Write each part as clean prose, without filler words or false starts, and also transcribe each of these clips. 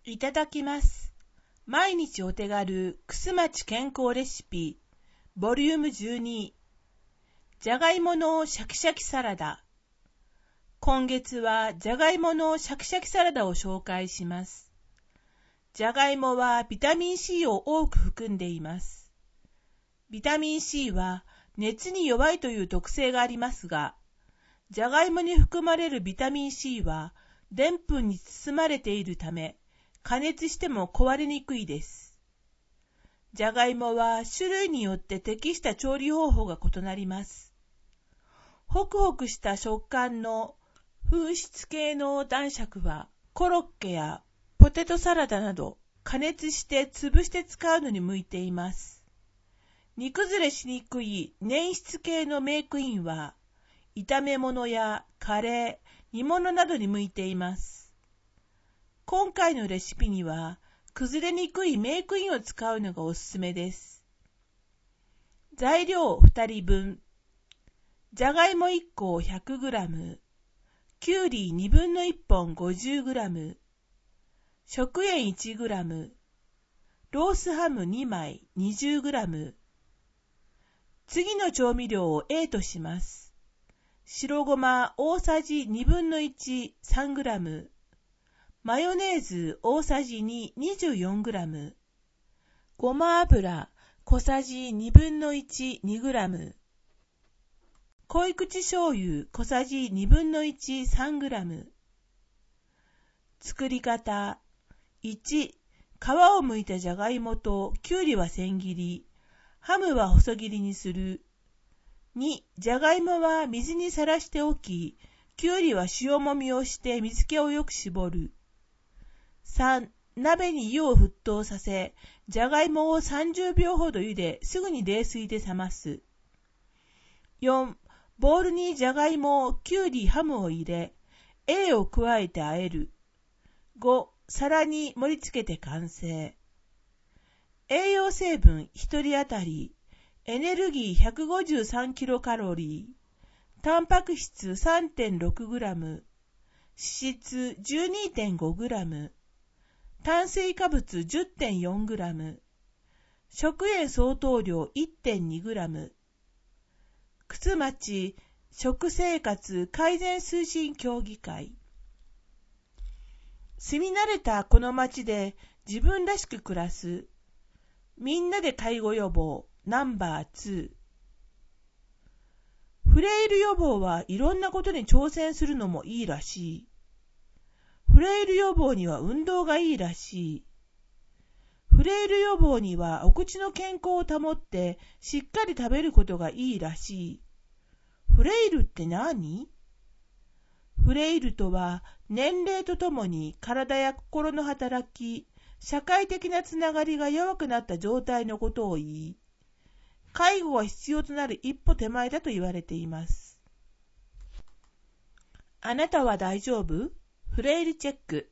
いただきます。毎日お手軽くすまち健康レシピボリューム12、じゃがいものシャキシャキサラダ。今月はじゃがいものシャキシャキサラダを紹介します。じゃがいもはビタミン C を多く含んでいます。ビタミン C は熱に弱いという特性がありますが、じゃがいもに含まれるビタミン C はでんぷんに包まれているため、加熱しても壊れにくいです。じゃがいもは種類によって適した調理方法が異なります。ホクホクした食感の風湿系の男爵はコロッケやポテトサラダなど加熱して潰して使うのに向いています。煮崩れしにくい粘質系のメークインは炒め物やカレー、煮物などに向いています。今回のレシピには崩れにくいメークインを使うのがおすすめです。材料2人分、じゃがいも1個 100g、きゅうり2分の1本 50g、食塩 1g、ロースハム2枚 20g。次の調味料を A とします。白ごま大さじ2分の1 3g、マヨネーズ大さじ2 24g、ごま油小さじ2分の1 2g、濃い口醤油小さじ2分の1 3g。作り方。1、皮を剥いたじゃがいもときゅうりは千切り、ハムは細切りにする。2、じゃがいもは水にさらしておき、きゅうりは塩もみをして水気をよく絞る。3、鍋に湯を沸騰させ、じゃがいもを30秒ほど茹ですぐに冷水で冷ます。4、ボウルにじゃがいも、きゅうり、ハムを入れ、A を加えて和える。5、皿に盛り付けて完成。栄養成分1人当たり、エネルギー 153kcal、タンパク質 3.6g、脂質 12.5g、炭水化物 10.4g、食塩相当量 1.2g。くすまち食生活改善推進協議会。住み慣れたこの町で自分らしく暮らす。みんなで介護予防ナンバー2。フレイル予防はいろんなことに挑戦するのもいいらしい。フレイル予防には運動がいいらしい。フレイル予防にはお口の健康を保ってしっかり食べることがいいらしい。フレイルって何？フレイルとは年齢とともに体や心の働き、社会的なつながりが弱くなった状態のことを言い、介護が必要となる一歩手前だと言われています。あなたは大丈夫？フレイルチェック。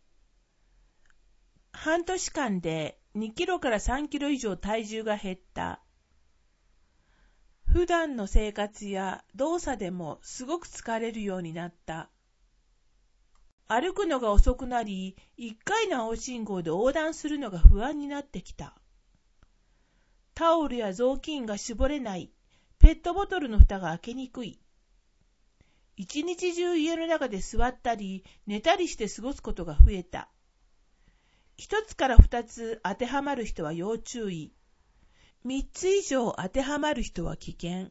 半年間で2キロから3キロ以上体重が減った。普段の生活や動作でもすごく疲れるようになった。歩くのが遅くなり、1回の青信号で横断するのが不安になってきた。タオルや雑巾が絞れない。ペットボトルの蓋が開けにくい。一日中家の中で座ったり寝たりして過ごすことが増えた。1つから2つ当てはまる人は要注意。3つ以上当てはまる人は危険。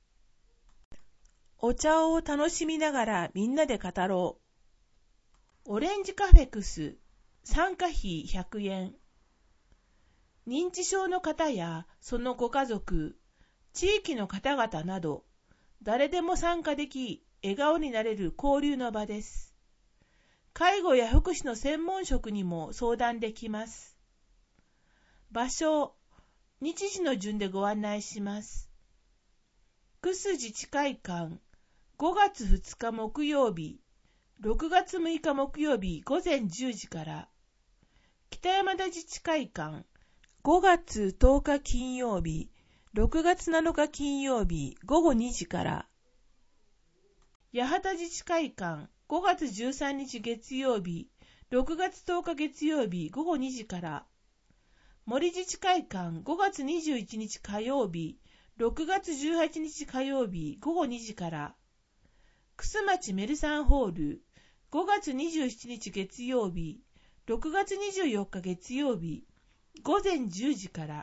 お茶を楽しみながらみんなで語ろう。オレンジカフェクス、参加費100円。認知症の方やそのご家族、地域の方々など、誰でも参加でき、笑顔になれる交流の場です。介護や福祉の専門職にも相談できます。場所、日時の順でご案内します。クス自治会館、5月2日木曜日、6月6日木曜日午前10時から、北山田自治会館、5月10日金曜日、6月7日金曜日午後2時から、八幡自治会館、5月13日月曜日、 6月10日月曜日午後2時から、森自治会館5月21日火曜日、6月18日火曜日午後2時から、楠町メルサンホール5月27日月曜日、6月24日月曜日午前10時から、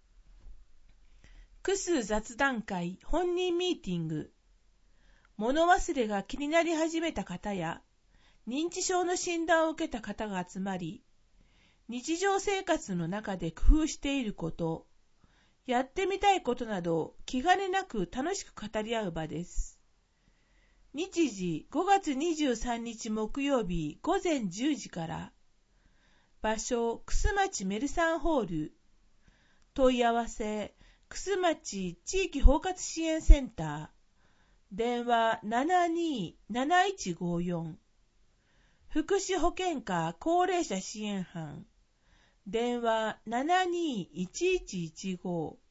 楠雑談会本人ミーティング、物忘れが気になり始めた方や、認知症の診断を受けた方が集まり、日常生活の中で工夫していること、やってみたいことなど気兼ねなく楽しく語り合う場です。日時5月23日木曜日午前10時から、場所楠町メルサンホール、問い合わせ楠町地域包括支援センター、電話 72-7154、福祉保健課高齢者支援班、電話 72-1115、